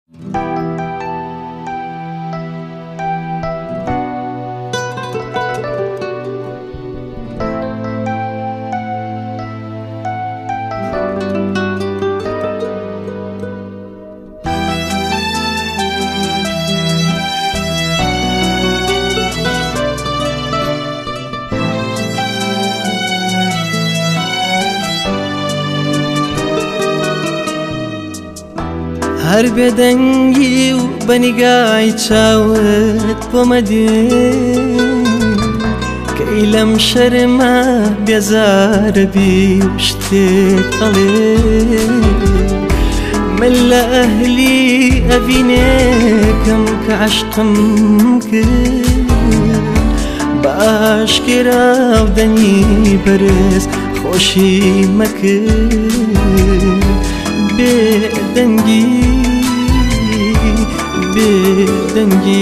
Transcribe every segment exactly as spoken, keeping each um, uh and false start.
هەر بێدەنگی و بەنیگای چاوت بۆمە دێ کەی لەم شەرمە بێزارەبی و شتێک ئەڵێ من لە ئەهلی ئەڤینێکم کە عەشقم کرد بە ئاشکراو دەنگی بەرز خۆشی مەکرد بێدەنگی بێدەنگی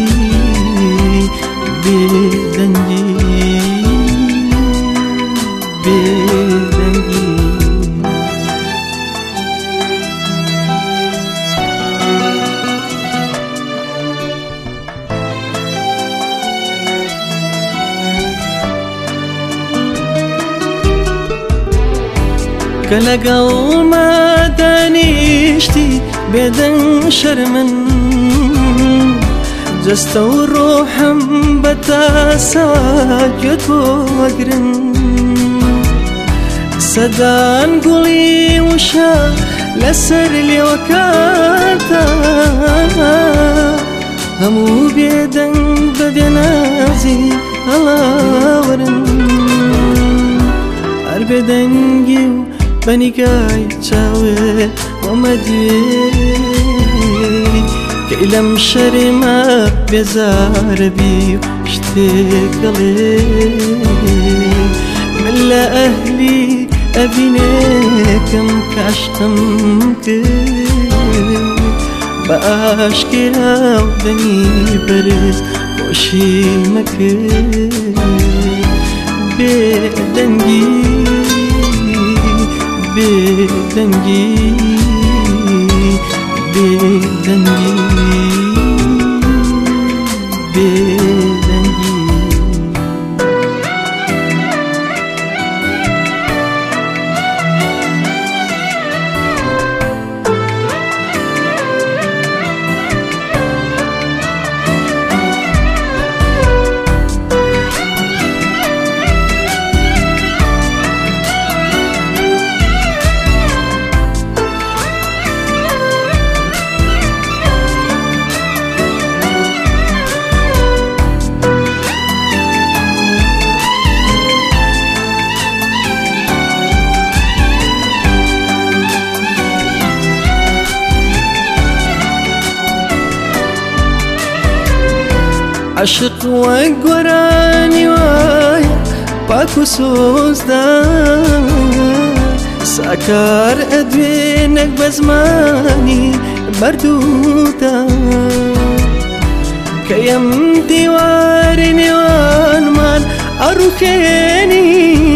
بێدەنگی بێدەنگی کە لەگەڵمە دانیشتی بێدەنگ شەرمن جەستە و ڕۆحم بە تاساگوێت بۆ وەگرن سەدان گوڵی وشە لەسەر لێوەکاتە هەموو بێدەنگ بەبێ نازی هەڵاوەرن هەر بێدەنگی و بەنیگای چاوێت بۆمە دێ کەی لەم شەرمە بێزارەبی و شتێک ئەڵێ من لە ئەهلی ئەڤینێکم کە عەشقم کرد بە ئاشکراو دەنگی بەرز خۆشی مەکرد بێدەنگی بێدەنگی بێدەنگی بێدەنگی عەشق وەک گۆرانی وایە پاک و سۆزدا ساکار ئەدوێنێک بە زمانی بەردوودا کە ئەم دیواری نێوانمان ئەڕووخێنی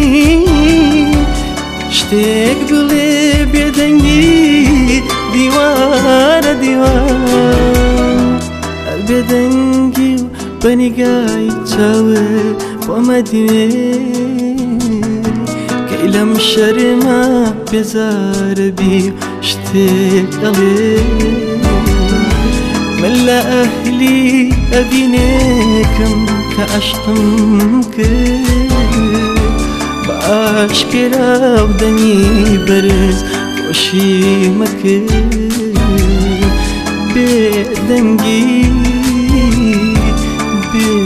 شتێک بڵێ بێدەنگی دیوارە دیوار هەر بێدەنگی و بەنیگای چاوێت بۆمە دێ کەی لەم شەرمە بێزارەبی و شتێک ئەڵێ من لە ئەهلی ئەڤینێکم کە عەشقم کرد بە ئاشکراو دەنگی بەرز خۆشی مەکرد بێدەنگی بێ